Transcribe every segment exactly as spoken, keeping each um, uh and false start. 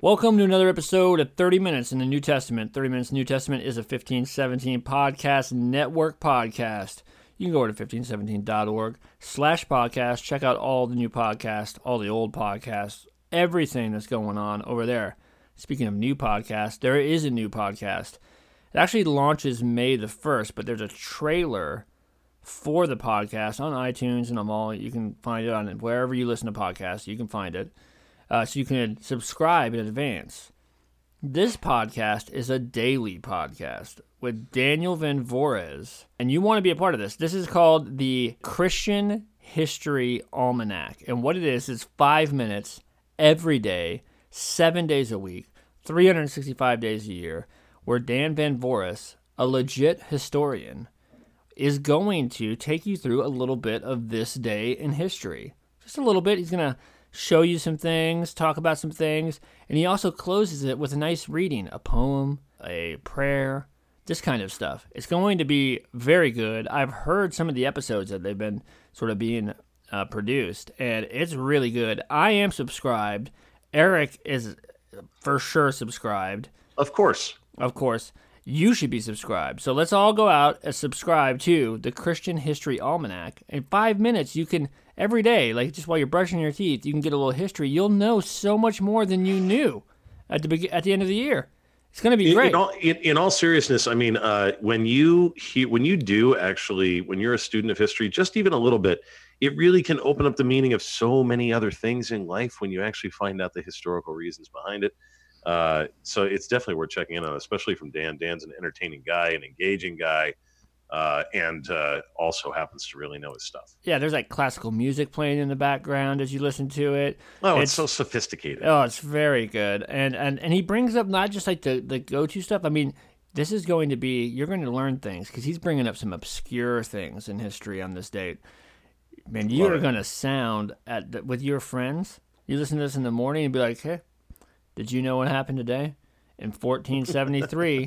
Welcome to another episode of thirty minutes in the New Testament. thirty minutes in the New Testament is a fifteen seventeen podcast network podcast. You can go to fifteen seventeen dot org slash podcast. Check out all the new podcasts, all the old podcasts, everything that's going on over there. Speaking of new podcasts, there is a new podcast. It actually launches May the first, but there's a trailer for the podcast on iTunes and on all. You can find it on wherever you listen to podcasts. You can find it. Uh, so you can subscribe in advance. This podcast is a daily podcast with Daniel Van Voorhis, and you want to be a part of this. This is called the Christian History Almanac, and what it is is five minutes every day, seven days a week, three hundred sixty-five days a year, where Dan Van Voorhis, a legit historian, is going to take you through a little bit of this day in history. Just a little bit. He's going to show you some things, talk about some things, and he also closes it with a nice reading, a poem, a prayer, this kind of stuff. It's going to be very good. I've heard some of the episodes that they've been sort of being uh, produced, and it's really good. I am subscribed. Eric is for sure subscribed. Of course. Of course. You should be subscribed. So let's all go out and subscribe to the Christian History Almanac. In five minutes, you can, every day, like just while you're brushing your teeth, you can get a little history. You'll know so much more than you knew at the be- at the end of the year. It's going to be great. In all, in, in all seriousness, I mean, uh, when you he, when you do actually, when you're a student of history, just even a little bit, it really can open up the meaning of so many other things in life when you actually find out the historical reasons behind it. Uh, so it's definitely worth checking in on, especially from Dan. Dan's an entertaining guy, an engaging guy, uh, and uh, also happens to really know his stuff. Yeah, there's like classical music playing in the background as you listen to it. Oh, it's, it's so sophisticated. Oh, it's very good. And and and he brings up not just like the, the go-to stuff. I mean, this is going to be, you're going to learn things because he's bringing up some obscure things in history on this date. Man, you're going to sound at the, with your friends. You listen to this in the morning and be like, hey, did you know what happened today in fourteen seventy-three?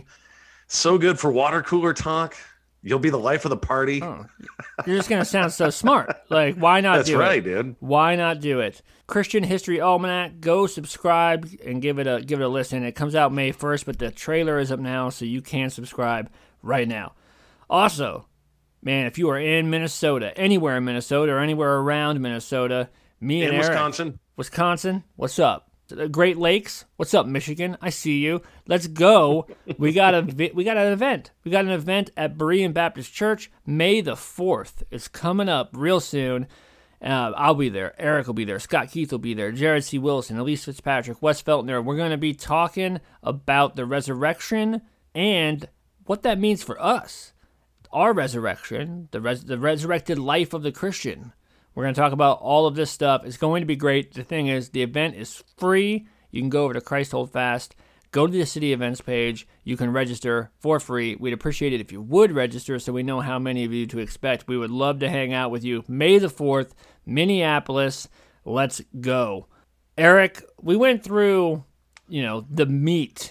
So good for water cooler talk. You'll be the life of the party. Oh, you're just going to sound so smart. Like, why not That's do right, it? That's right, dude. Why not do it? Christian History Almanac. Go subscribe and give it a give it a listen. It comes out May first, but the trailer is up now, so you can subscribe right now. Also, man, if you are in Minnesota, anywhere in Minnesota or anywhere around Minnesota, me and in Eric, Wisconsin, Wisconsin, what's up? The Great Lakes, what's up, Michigan? I see you. Let's go. We got a we got an event. We got an event at Berean Baptist Church, May the fourth. It's coming up real soon. Uh, I'll be there. Eric will be there. Scott Keith will be there. Jared C. Wilson, Elise Fitzpatrick, Wes Feltner. We're going to be talking about the resurrection and what that means for us. Our resurrection, the res- the resurrected life of the Christian. We're going to talk about all of this stuff. It's going to be great. The thing is, the event is free. You can go over to Christ Hold Fast. Go to the city events page. You can register for free. We'd appreciate it if you would register so we know how many of you to expect. We would love to hang out with you. May the fourth, Minneapolis. Let's go. Eric, we went through, you know, the meat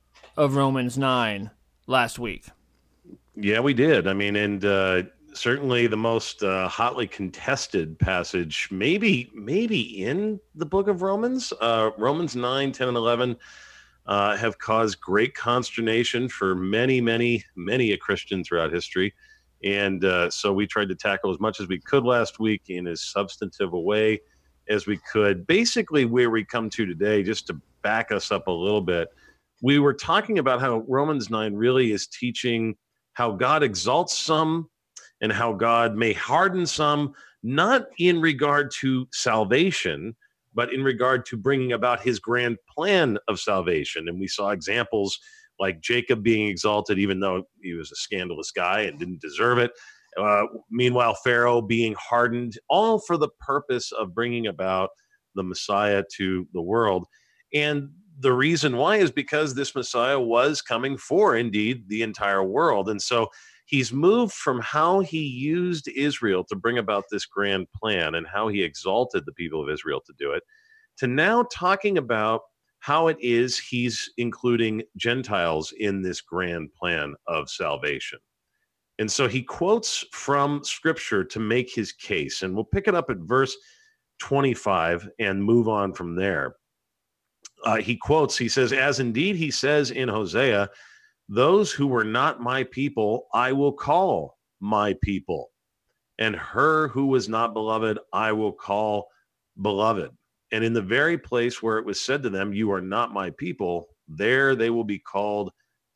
of Romans nine last week. Yeah, we did. I mean, and uh, certainly the most uh, hotly contested passage, maybe maybe in the book of Romans. Uh, Romans nine, ten, and eleven uh, have caused great consternation for many, many, many a Christian throughout history. And uh, so we tried to tackle as much as we could last week in as substantive a way as we could. Basically, where we come to today, just to back us up a little bit, we were talking about how Romans nine really is teaching how God exalts some and how God may harden some, not in regard to salvation, but in regard to bringing about his grand plan of salvation. And we saw examples like Jacob being exalted, even though he was a scandalous guy and didn't deserve it. Uh, meanwhile, Pharaoh being hardened, all for the purpose of bringing about the Messiah to the world. And the reason why is because this Messiah was coming for, indeed, the entire world. And so he's moved from how he used Israel to bring about this grand plan and how he exalted the people of Israel to do it, to now talking about how it is he's including Gentiles in this grand plan of salvation. And so he quotes from Scripture to make his case. And we'll pick it up at verse twenty-five and move on from there. uh, he quotes, he says, as indeed he says in Hosea, those who were not my people, I will call my people. And her who was not beloved, I will call beloved. And in the very place where it was said to them, you are not my people, there they will be called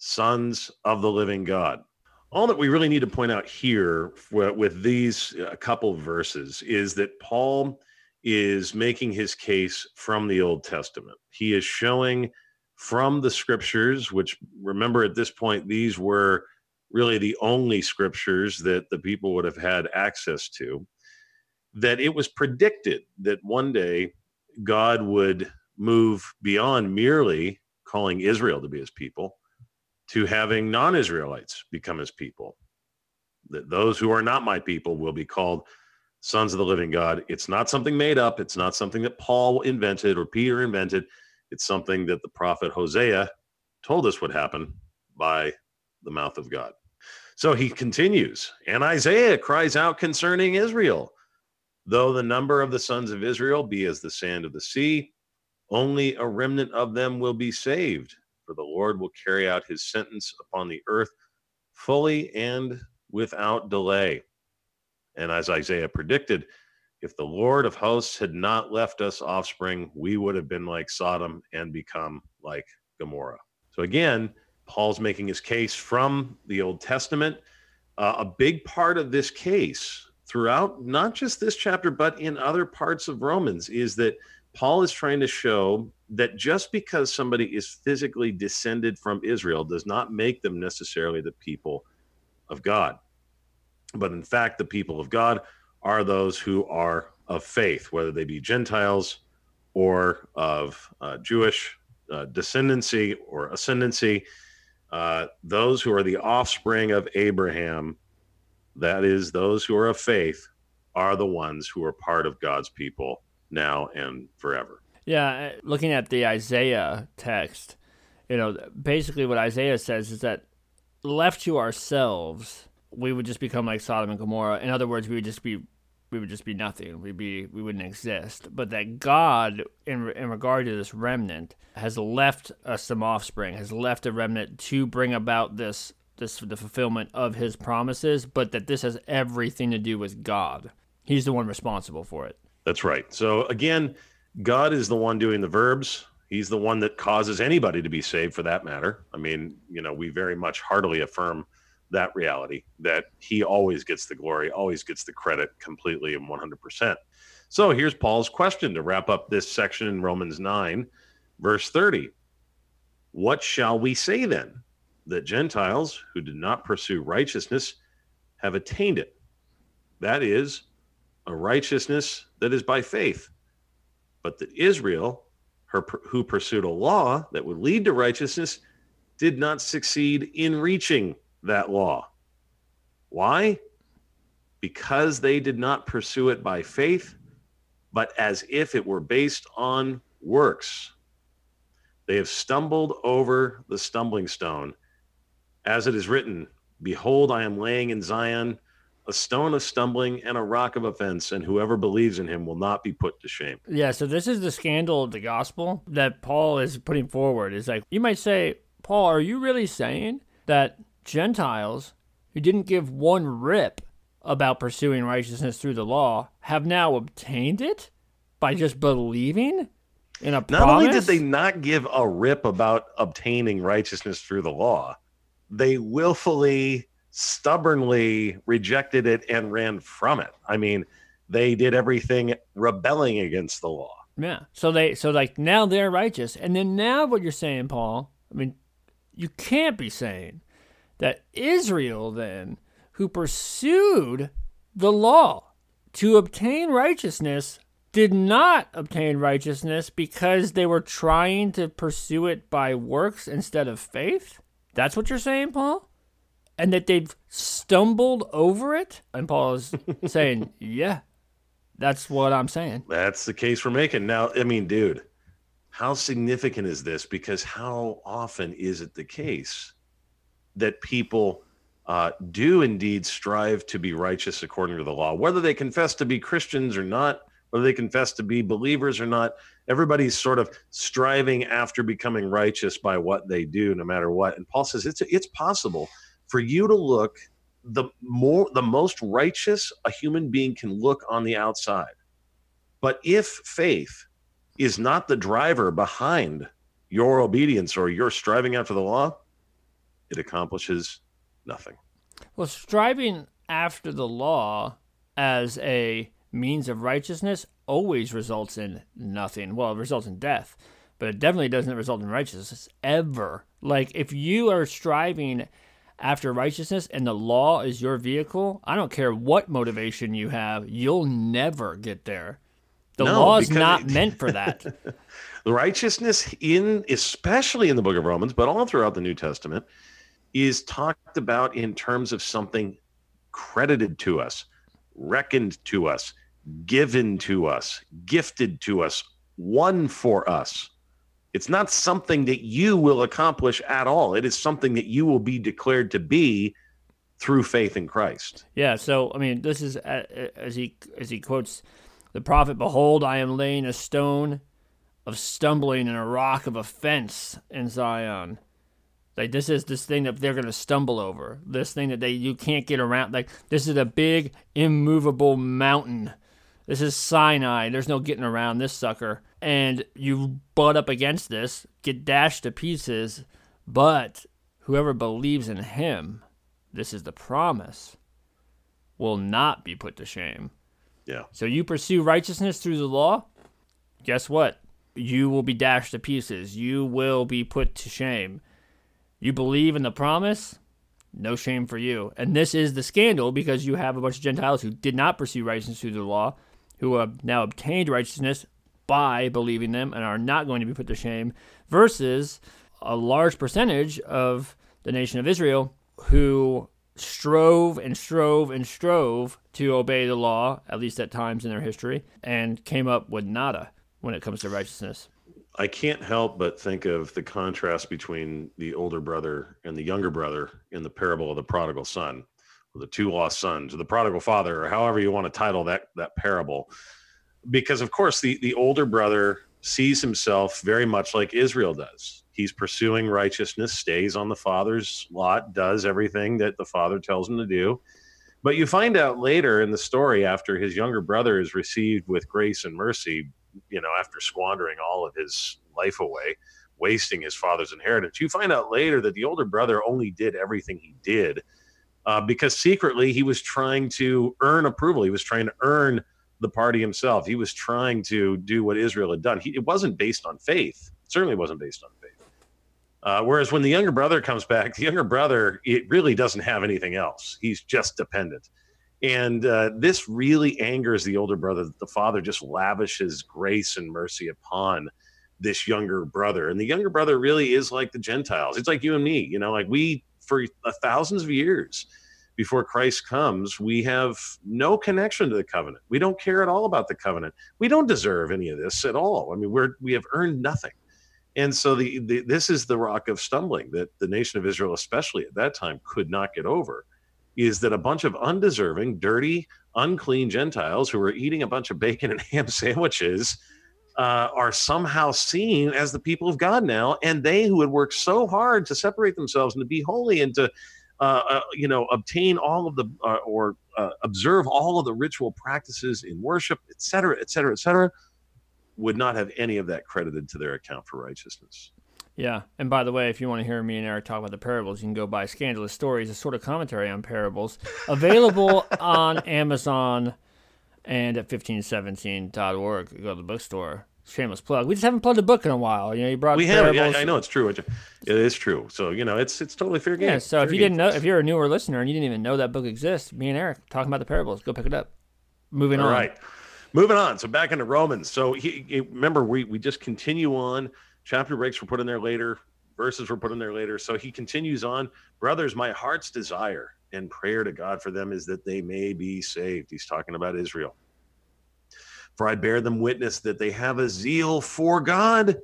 sons of the living God. All that we really need to point out here with these uh, couple verses is that Paul is making his case from the Old Testament. He is showing from the scriptures, which, remember, at this point, these were really the only scriptures that the people would have had access to, that it was predicted that one day God would move beyond merely calling Israel to be his people to having non-Israelites become his people. That those who are not my people will be called sons of the living God. It's not something made up. It's not something that Paul invented or Peter invented. It's something that the prophet Hosea told us would happen by the mouth of God. So he continues, and Isaiah cries out concerning Israel, though the number of the sons of Israel be as the sand of the sea, only a remnant of them will be saved, for the Lord will carry out his sentence upon the earth fully and without delay. And as Isaiah predicted, if the Lord of hosts had not left us offspring, we would have been like Sodom and become like Gomorrah. So again, Paul's making his case from the Old Testament. Uh, a big part of this case throughout, not just this chapter, but in other parts of Romans, is that Paul is trying to show that just because somebody is physically descended from Israel does not make them necessarily the people of God. But in fact, the people of God are those who are of faith, whether they be Gentiles or of uh, Jewish uh, descendancy or ascendancy. Uh, those who are the offspring of Abraham, that is, those who are of faith, are the ones who are part of God's people now and forever. Yeah, looking at the Isaiah text, you know, basically what Isaiah says is that left to ourselves, we would just become like Sodom and Gomorrah. In other words, we would just be we would just be nothing. We'd be we wouldn't exist. But that God, in in regard to this remnant, has left us some offspring, has left a remnant to bring about this this the fulfillment of his promises, but that this has everything to do with God. He's the one responsible for it. That's right. So again, God is the one doing the verbs. He's the one that causes anybody to be saved, for that matter. I mean, you know, we very much heartily affirm that reality, that he always gets the glory, always gets the credit completely and one hundred percent. So here's Paul's question to wrap up this section in Romans nine, verse thirty. What shall we say then? That Gentiles who did not pursue righteousness have attained it. That is, a righteousness that is by faith. But that Israel, her, who pursued a law that would lead to righteousness, did not succeed in reaching that law. Why? Because they did not pursue it by faith, but as if it were based on works. They have stumbled over the stumbling stone. As it is written, behold, I am laying in Zion a stone of stumbling and a rock of offense, and whoever believes in him will not be put to shame. Yeah, so this is the scandal of the gospel that Paul is putting forward. Is like, you might say, Paul, are you really saying that Gentiles who didn't give one rip about pursuing righteousness through the law have now obtained it by just believing in a promise? Not only did they not give a rip about obtaining righteousness through the law, they willfully, stubbornly rejected it and ran from it. I mean, they did everything rebelling against the law. Yeah. So they, so like now they're righteous. And then now what you're saying, Paul, I mean, you can't be saying that Israel then, who pursued the law to obtain righteousness, did not obtain righteousness because they were trying to pursue it by works instead of faith? That's what you're saying, Paul? And that they've stumbled over it? And Paul is saying, yeah, that's what I'm saying. That's the case we're making. Now, I mean, dude, how significant is this? Because how often is it the case that people uh, do indeed strive to be righteous according to the law, whether they confess to be Christians or not, whether they confess to be believers or not. Everybody's sort of striving after becoming righteous by what they do, no matter what. And Paul says it's it's possible for you to look the more the most righteous a human being can look on the outside. But if faith is not the driver behind your obedience or your striving after the law, it accomplishes nothing. Well, striving after the law as a means of righteousness always results in nothing. Well, it results in death, but it definitely doesn't result in righteousness ever. Like, if you are striving after righteousness and the law is your vehicle, I don't care what motivation you have, you'll never get there. The no, law is not it, meant for that. The righteousness, in especially in the book of Romans, but all throughout the New Testament, is talked about in terms of something credited to us, reckoned to us, given to us, gifted to us, won for us. It's not something that you will accomplish at all. It is something that you will be declared to be through faith in Christ. Yeah, so, I mean, this is, as he as he quotes the prophet, "Behold, I am laying a stone of stumbling and a rock of offense in Zion." Like, this is this thing that they're going to stumble over. This thing that they you can't get around. Like, this is a big, immovable mountain. This is Sinai. There's no getting around this sucker. And you butt up against this, get dashed to pieces. But whoever believes in him, this is the promise, will not be put to shame. Yeah. So you pursue righteousness through the law, guess what? You will be dashed to pieces. You will be put to shame. You believe in the promise, no shame for you. And this is the scandal, because you have a bunch of Gentiles who did not pursue righteousness through the law, who have now obtained righteousness by believing them and are not going to be put to shame, versus a large percentage of the nation of Israel who strove and strove and strove to obey the law, at least at times in their history, and came up with nada when it comes to righteousness. I can't help but think of the contrast between the older brother and the younger brother in the parable of the prodigal son, or the two lost sons, or the prodigal father, or however you want to title that that parable. Because, of course, the, the older brother sees himself very much like Israel does. He's pursuing righteousness, stays on the father's lot, does everything that the father tells him to do. But you find out later in the story, after his younger brother is received with grace and mercy, you know, after squandering all of his life away, wasting his father's inheritance, you find out later that the older brother only did everything he did uh, because secretly he was trying to earn approval. He was trying to earn the party himself. He was trying to do what Israel had done. He, it wasn't based on faith. It certainly wasn't based on faith. Uh, whereas when the younger brother comes back, the younger brother, it really doesn't have anything else. He's just dependent. And uh, this really angers the older brother, that the father just lavishes grace and mercy upon this younger brother. And the younger brother really is like the Gentiles. It's like you and me, you know, like we, for thousands of years before Christ comes, we have no connection to the covenant. We don't care at all about the covenant. We don't deserve any of this at all. I mean, we're, we have earned nothing. And so the, the this is the rock of stumbling that the nation of Israel, especially at that time, could not get over, is that a bunch of undeserving, dirty, unclean Gentiles who are eating a bunch of bacon and ham sandwiches uh, are somehow seen as the people of God now. And they who had worked so hard to separate themselves and to be holy and to, uh, uh, you know, obtain all of the, uh, or uh, observe all of the ritual practices in worship, et cetera, et cetera, et cetera, would not have any of that credited to their account for righteousness. Yeah, and by the way, if you want to hear me and Eric talk about the parables, you can go buy Scandalous Stories, a sort of commentary on parables, available on Amazon and at fifteen seventeen dot org. Go to the bookstore. Shameless plug. We just haven't plugged a book in a while. You know, you brought we parables. have. Yeah, I know it's true. It is true. So you know, it's it's totally fair game. Yeah. So fair if you game. didn't know, if you're a newer listener and you didn't even know that book exists, me and Eric talking about the parables. Go pick it up. Moving All on. All right. Moving on. So back into Romans. So he, he, remember, we we just continue on. Chapter breaks were put in there later. Verses were put in there later. So he continues on. Brothers, my heart's desire and prayer to God for them is that they may be saved. He's talking about Israel. For I bear them witness that they have a zeal for God,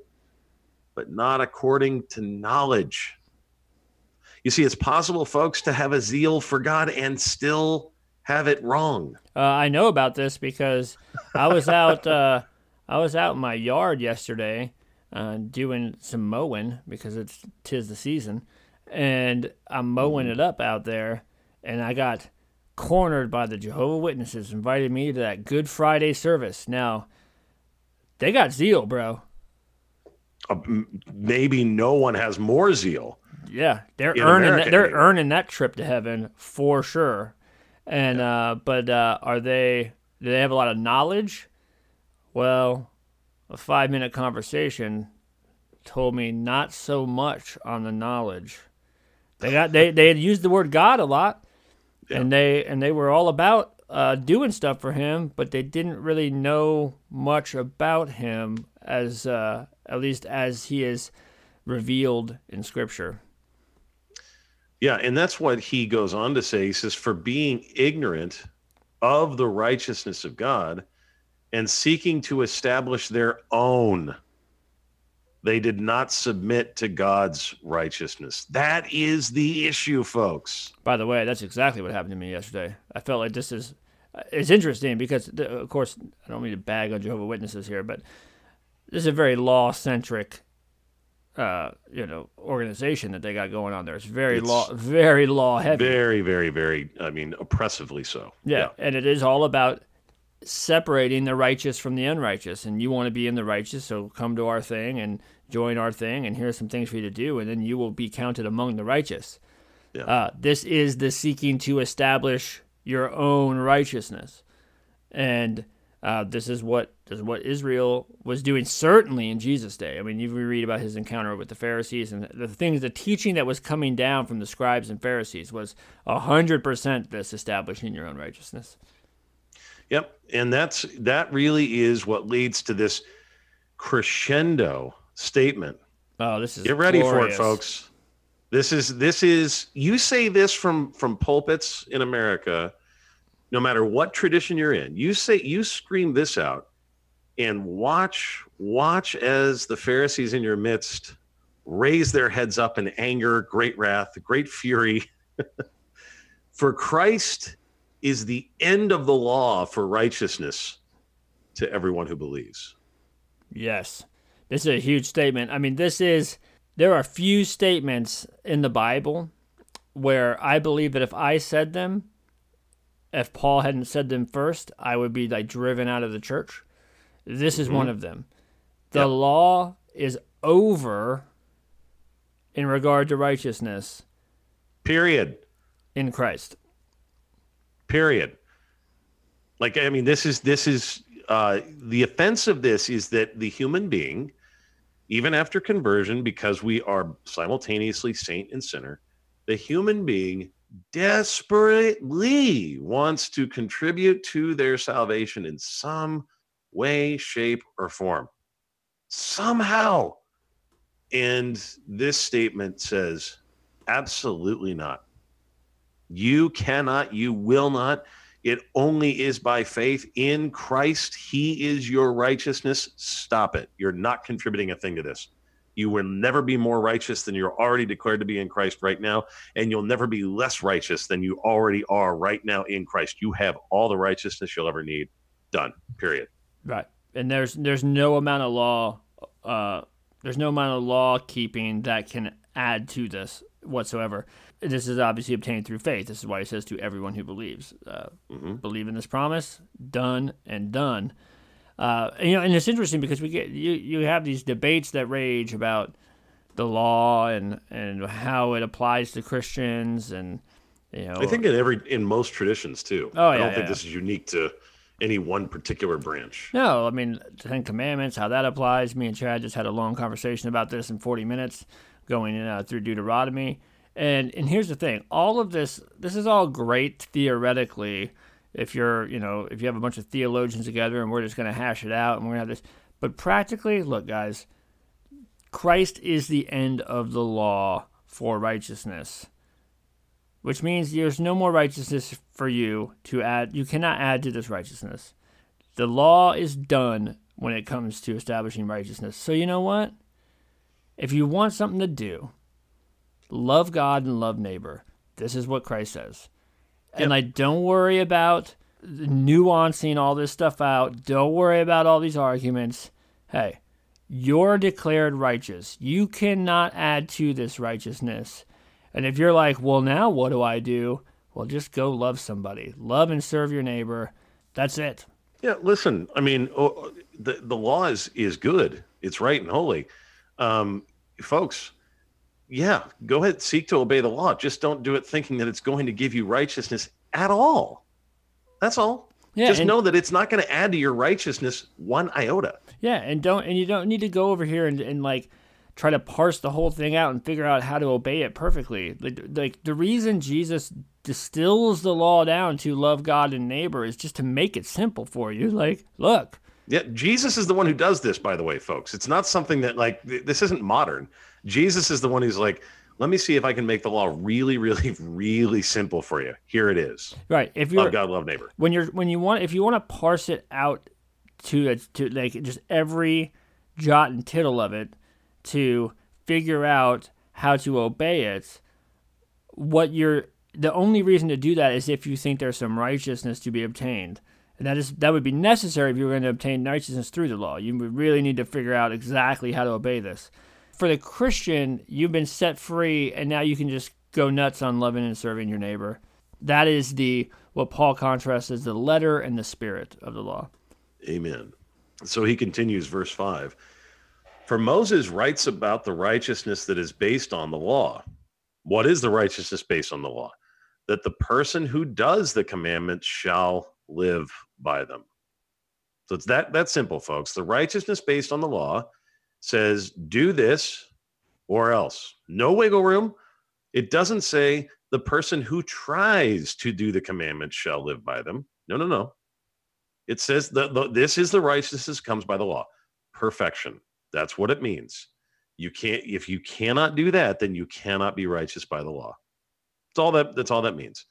but not according to knowledge. You see, it's possible, folks, to have a zeal for God and still have it wrong. Uh, I know about this because I was out. Uh, I was out in my yard yesterday, uh, doing some mowing because it's tis the season, and I'm mowing it up out there, and I got cornered by the Jehovah's Witnesses, invited me to that Good Friday service. Now, they got zeal, bro. Uh, maybe no one has more zeal. Yeah, they're In earning America that, they're anyway. earning that trip to heaven for sure. And uh, but uh, are they? Do they have a lot of knowledge? Well, a five minute conversation told me not so much on the knowledge. They got they they had used the word God a lot, Yeah. and they and they were all about uh, doing stuff for him, but they didn't really know much about him as uh, at least as he is revealed in Scripture. Yeah, and that's what he goes on to say. He says, for being ignorant of the righteousness of God and seeking to establish their own, they did not submit to God's righteousness. That is the issue, folks. By the way, that's exactly what happened to me yesterday. I felt like this is it's interesting because, of course, I don't mean to bag on Jehovah's Witnesses here, but this is a very law-centric Uh, you know, organization that they got going on there. It's very It's law, very law heavy. Very, very, very, I mean, oppressively so. Yeah. Yeah. And it is all about separating the righteous from the unrighteous. And you want to be in the righteous, so come to our thing and join our thing, and here's some things for you to do, and then you will be counted among the righteous. Yeah. Uh, this is the seeking to establish your own righteousness. And Uh, this is what this is what Israel was doing, certainly in Jesus' day. I mean, you read about his encounter with the Pharisees, and the things, the teaching that was coming down from the scribes and Pharisees was a hundred percent this establishing your own righteousness. Yep, and that's that really is what leads to this crescendo statement. Oh, this is Get ready glorious. for it, folks. This is this is you say this from from pulpits in America. No matter what tradition you're in, you say you scream this out, and watch watch as the Pharisees in your midst raise their heads up in anger, great wrath, great fury. For Christ is the end of the law for righteousness to everyone who believes. Yes, this is a huge statement. I mean, this is there are few statements in the Bible where I believe that if I said them, if Paul hadn't said them first, I would be like driven out of the church. This is mm-hmm. one of them. The yep. law is over in regard to righteousness. Period. In Christ. Period. Like, I mean, this is, this is, uh, the offense of this is that the human being, even after conversion, because we are simultaneously saint and sinner, the human being desperately wants to contribute to their salvation in some way, shape, or form. Somehow. And this statement says, absolutely not. You cannot, you will not. It only is by faith in Christ. He is your righteousness. Stop it. You're not contributing a thing to this. You will never be more righteous than you're already declared to be in Christ right now, and you'll never be less righteous than you already are right now in Christ. You have all the righteousness you'll ever need. Done. Period. Right. And there's there's no amount of law, uh, there's no amount of law keeping that can add to this whatsoever. This is obviously obtained through faith. This is why he says to everyone who believes, uh, mm-hmm. believe in this promise, done and done. Uh, and, you know, and it's interesting because we get you, you have these debates that rage about the law and, and how it applies to Christians, and you know. I think in every in most traditions too. Oh, yeah, I don't yeah, think yeah. this is unique to any one particular branch. No, I mean the Ten Commandments, how that applies. Me and Chad just had a long conversation about this in forty minutes, going uh, through Deuteronomy. And and here's the thing: all of this, this is all great theoretically. If you're, you know, if you have a bunch of theologians together and we're just going to hash it out and we're going to have this. But practically, look, guys, Christ is the end of the law for righteousness, which means there's no more righteousness for you to add. You cannot add to this righteousness. The law is done when it comes to establishing righteousness. So you know what? If you want something to do, love God and love neighbor. This is what Christ says. And Yep. like, don't worry about nuancing all this stuff out. Don't worry about all these arguments. Hey, you're declared righteous. You cannot add to this righteousness. And if you're like, well, now what do I do? Well, just go love somebody. Love and serve your neighbor. That's it. Yeah, listen, I mean, oh, the, the law is, is good. It's right and holy. Um, folks, yeah, go ahead, seek to obey the law. Just don't do it thinking that it's going to give you righteousness at all. That's all. Yeah, Just and- know that it's not going to add to your righteousness one iota. Yeah, and don't and you don't need to go over here and, and like try to parse the whole thing out and figure out how to obey it perfectly. Like, like the reason Jesus distills the law down to love God and neighbor is just to make it simple for you. Like, look. Yeah, Jesus is the one who does this, by the way, folks. It's not something that, like, th- this isn't modern. Jesus is the one who's like, let me see if I can make the law really, really, really simple for you. Here it is. Right. If you're Love God, love neighbor. when you're when you want if you want to parse it out to to like just every jot and tittle of it to figure out how to obey it, what you're the only reason to do that is if you think there's some righteousness to be obtained. And that is that would be necessary if you were going to obtain righteousness through the law. You would really need to figure out exactly how to obey this. For the Christian, you've been set free, and now you can just go nuts on loving and serving your neighbor. That is the what Paul contrasts as the letter and the spirit of the law. Amen. So he continues, verse five. For Moses writes about the righteousness that is based on the law. What is the righteousness based on the law? That the person who does the commandments shall live by them. So it's that that simple, folks. The righteousness based on the law says, do this or else. No wiggle room. It doesn't say the person who tries to do the commandments shall live by them. No, no, no. It says that the, this is the righteousness comes by the law. Perfection. That's what it means. You can't, if you cannot do that, then you cannot be righteous by the law. That's all that, that's all that means.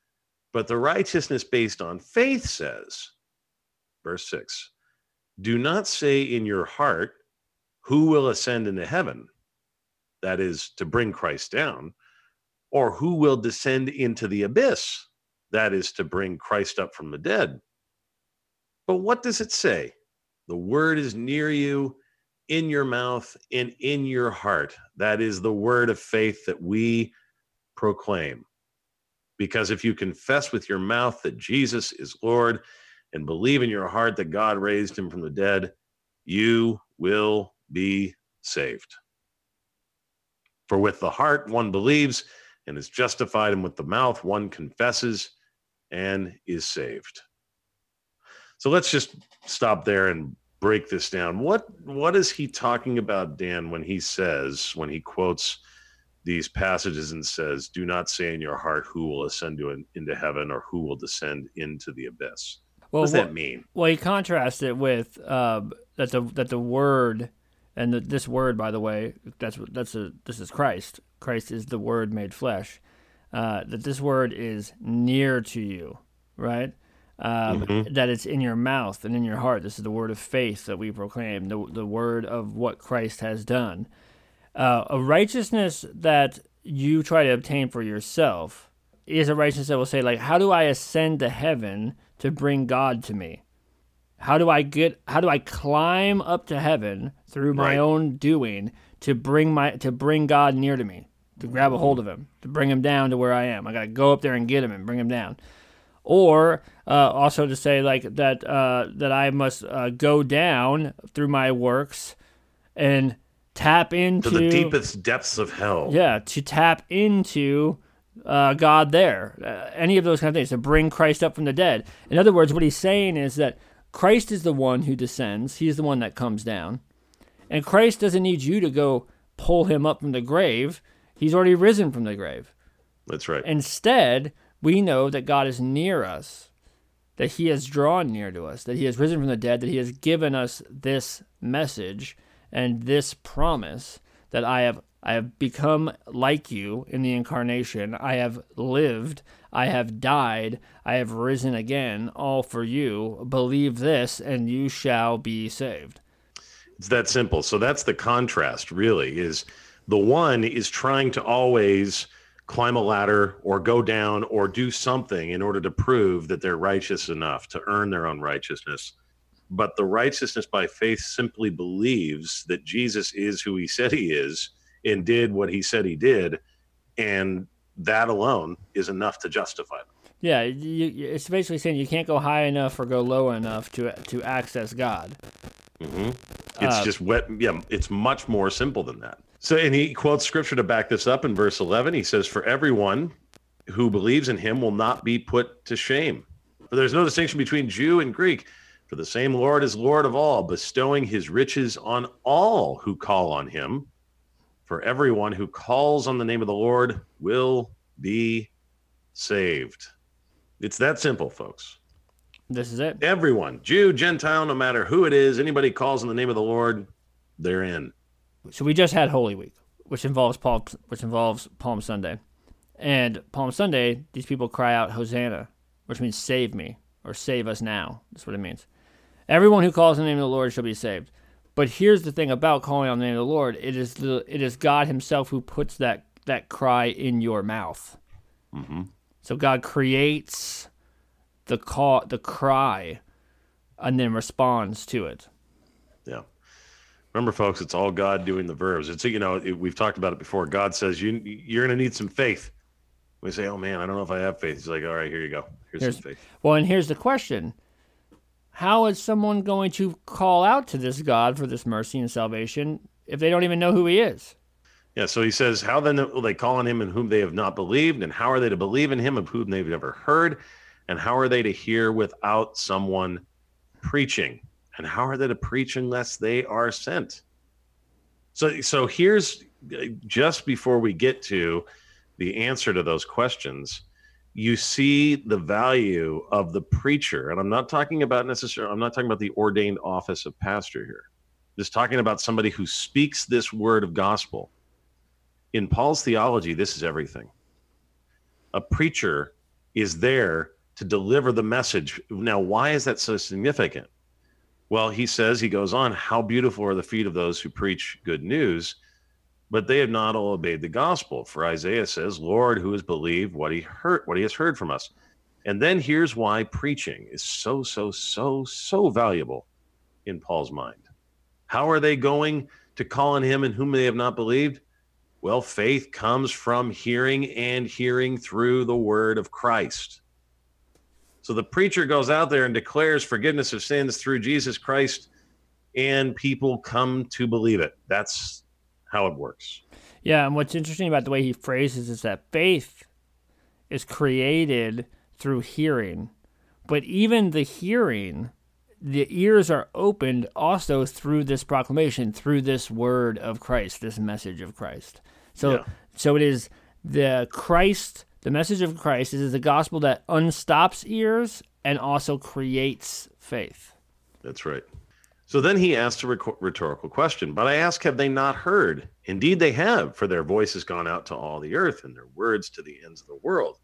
But the righteousness based on faith says, verse six, do not say in your heart, who will ascend into heaven? That is to bring Christ down. Or who will descend into the abyss? That is to bring Christ up from the dead. But what does it say? The word is near you, in your mouth and in your heart. That is the word of faith that we proclaim. Because if you confess with your mouth that Jesus is Lord and believe in your heart that God raised him from the dead, you will be saved. For with the heart one believes and is justified, and with the mouth one confesses and is saved. So let's just stop there and break this down. What what is he talking about, Dan, when he says, when he quotes these passages and says, do not say in your heart who will ascend to an, into heaven or who will descend into the abyss? Well, what does what, that mean? Well, he contrasts it with uh, that the that the word, and the, this word, by the way, that's that's a this is Christ. Christ is the Word made flesh. Uh, that this word is near to you, right? Um, mm-hmm. That it's in your mouth and in your heart. This is the word of faith that we proclaim, the the word of what Christ has done. Uh, a righteousness that you try to obtain for yourself is a righteousness that will say, like, how do I ascend to heaven to bring God to me? How do I get? How do I climb up to heaven through my right. own doing to bring my to bring God near to me, to grab a hold of him, to bring him down to where I am? I got to go up there and get him and bring him down. Or uh, also to say like that uh, that I must uh, go down through my works and tap into to the deepest depths of hell. Yeah, to tap into uh, God there. Uh, any of those kind of things to bring Christ up from the dead. In other words, what he's saying is that Christ is the one who descends. He's the one that comes down. And Christ doesn't need you to go pull him up from the grave. He's already risen from the grave. That's right. Instead, we know that God is near us, that he has drawn near to us, that he has risen from the dead, that he has given us this message and this promise that I have I have become like you in the incarnation. I have lived. I have died. I have risen again, all for you. Believe this, and you shall be saved. It's that simple. So that's the contrast, really, is the one is trying to always climb a ladder or go down or do something in order to prove that they're righteous enough to earn their own righteousness. But the righteousness by faith simply believes that Jesus is who he said he is and did what he said he did. And that alone is enough to justify them. Yeah, you, it's basically saying you can't go high enough or go low enough to to access God. Mm-hmm. It's Uh, just wet. Yeah, it's much more simple than that. So, and he quotes scripture to back this up in verse eleven. He says, "For everyone who believes in him will not be put to shame. For there's no distinction between Jew and Greek. For the same Lord is Lord of all, bestowing his riches on all who call on him. For everyone who calls on the name of the Lord will be saved." It's that simple, folks. This is it. Everyone, Jew, Gentile, no matter who it is, anybody calls on the name of the Lord, they're in. So we just had Holy Week, which involves Palm, which involves Palm Sunday, and Palm Sunday, these people cry out Hosanna, which means save me or save us now. That's what it means. Everyone who calls on the name of the Lord shall be saved. But here's the thing about calling on the name of the Lord: it is the it is God Himself who puts that that cry in your mouth. Mm-hmm. So God creates the call, the cry, and then responds to it. Yeah. Remember, folks, it's all God doing the verbs. It's, you know, it, we've talked about it before. God says, you, you're going to need some faith. We say, oh, man, I don't know if I have faith. He's like, all right, here you go. Here's, Here's some faith. Well, and here's the question. How is someone going to call out to this God for this mercy and salvation if they don't even know who He is? Yeah, so he says, how then will they call on him in whom they have not believed? And how are they to believe in him of whom they've never heard? And how are they to hear without someone preaching? And how are they to preach unless they are sent? So, so here's, just before we get to the answer to those questions, you see the value of the preacher. And I'm not talking about necessarily, I'm not talking about the ordained office of pastor here. I'm just talking about somebody who speaks this word of gospel. In Paul's theology, this is everything. A preacher is there to deliver the message. Now, why is that so significant? Well, he says, he goes on, how beautiful are the feet of those who preach good news, but they have not all obeyed the gospel. For Isaiah says, Lord, who has believed what he heard, what he has heard from us. And then here's why preaching is so, so, so, so valuable in Paul's mind. How are they going to call on him in whom they have not believed? Well, faith comes from hearing, and hearing through the word of Christ. So the preacher goes out there and declares forgiveness of sins through Jesus Christ, and people come to believe it. That's how it works. Yeah, and what's interesting about the way he phrases is that faith is created through hearing. But even the hearing, the ears are opened also through this proclamation, through this word of Christ, this message of Christ. So, Yeah. so it is the Christ, the message of Christ is the gospel that unstops ears and also creates faith. That's right. So then he asked a rhetorical question, but I ask, have they not heard? Indeed they have, for their voice has gone out to all the earth and their words to the ends of the world.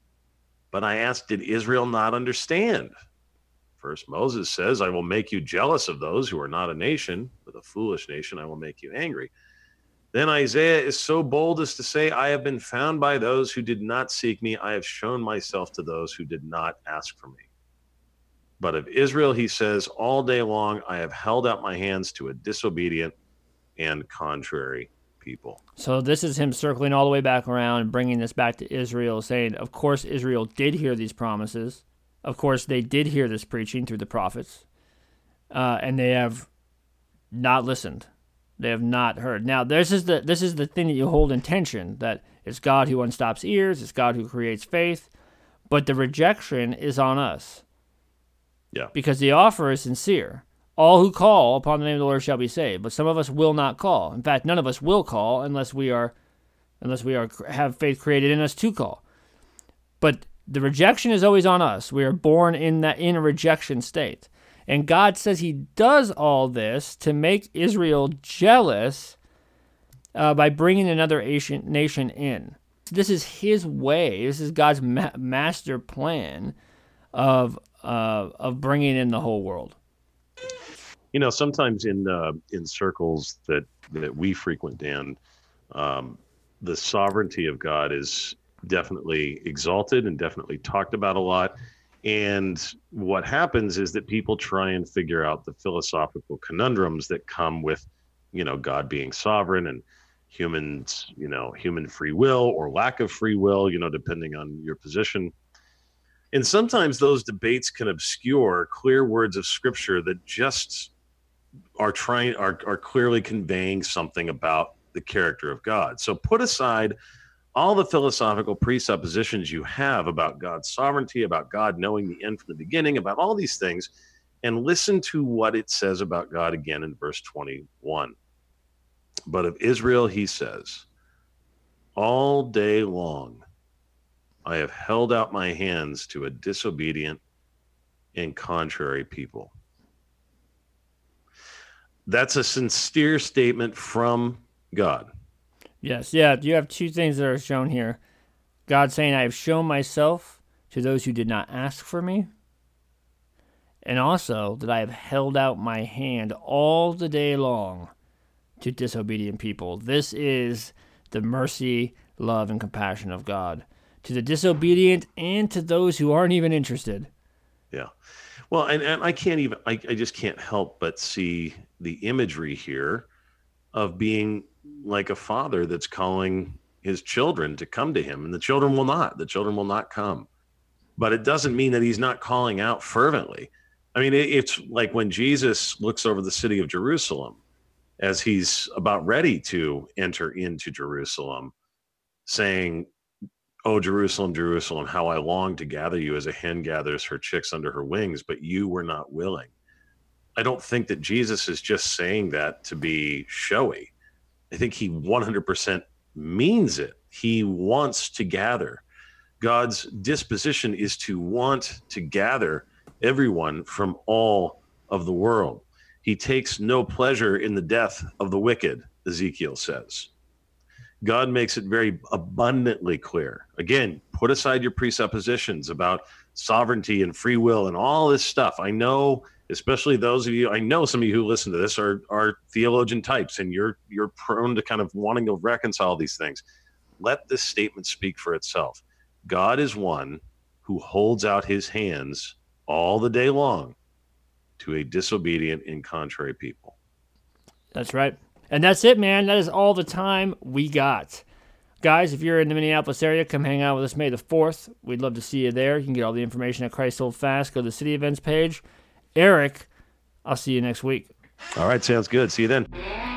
But I ask, did Israel not understand? First, Moses says, I will make you jealous of those who are not a nation. With a foolish nation, I will make you angry. Then Isaiah is so bold as to say, I have been found by those who did not seek me. I have shown myself to those who did not ask for me. But of Israel, he says, all day long, I have held out my hands to a disobedient and contrary people. So this is him circling all the way back around and bringing this back to Israel, saying, of course, Israel did hear these promises. Of course, they did hear this preaching through the prophets, uh, and they have not listened. They have not heard. Now, this is the this is the thing that you hold in tension, that it's God who unstops ears, it's God who creates faith, but the rejection is on us. Yeah. Because the offer is sincere. All who call upon the name of the Lord shall be saved, but some of us will not call. In fact, none of us will call unless we are unless we are have faith created in us to call. But the rejection is always on us. We are born in that in a rejection state. And God says he does all this to make Israel jealous uh, by bringing another Asian nation in. This is his way. This is God's ma- master plan of uh, of bringing in the whole world. You know, sometimes in uh, in circles that that we frequent, Dan, um, the sovereignty of God is definitely exalted and definitely talked about a lot. And what happens is that people try and figure out the philosophical conundrums that come with, you know, God being sovereign and humans, you know, human free will or lack of free will, you know, depending on your position. And sometimes those debates can obscure clear words of scripture that just are trying are, are clearly conveying something about the character of God. So put aside all the philosophical presuppositions you have about God's sovereignty, about God knowing the end from the beginning, about all these things, and listen to what it says about God again in verse twenty-one. But of Israel, he says, all day long I have held out my hands to a disobedient and contrary people. That's a sincere statement from God. Yes, yeah, you have two things that are shown here. God saying, I have shown myself to those who did not ask for me, and also that I have held out my hand all the day long to disobedient people. This is the mercy, love, and compassion of God to the disobedient and to those who aren't even interested. Yeah. Well, and, and I can't even, I, I just can't help but see the imagery here of being like a father that's calling his children to come to him, and the children will not. The children will not come. But it doesn't mean that he's not calling out fervently. I mean, it, it's like when Jesus looks over the city of Jerusalem as he's about ready to enter into Jerusalem, saying, "Oh, Jerusalem, Jerusalem, how I long to gather you as a hen gathers her chicks under her wings, but you were not willing." I don't think that Jesus is just saying that to be showy. I think he one hundred percent means it. He wants to gather. God's disposition is to want to gather everyone from all of the world. He takes no pleasure in the death of the wicked, Ezekiel says. God makes it very abundantly clear. Again, put aside your presuppositions about sovereignty and free will and all this stuff. I know, especially those of you, I know some of you who listen to this are, are theologian types, and you're you're prone to kind of wanting to reconcile these things. Let this statement speak for itself. God is one who holds out his hands all the day long to a disobedient and contrary people. That's right. And that's it, man. That is all the time we got. Guys, if you're in the Minneapolis area, come hang out with us May the fourth. We'd love to see you there. You can get all the information at Christ Hold Fast. Go to the city events page. Eric, I'll see you next week. All right, sounds good. See you then.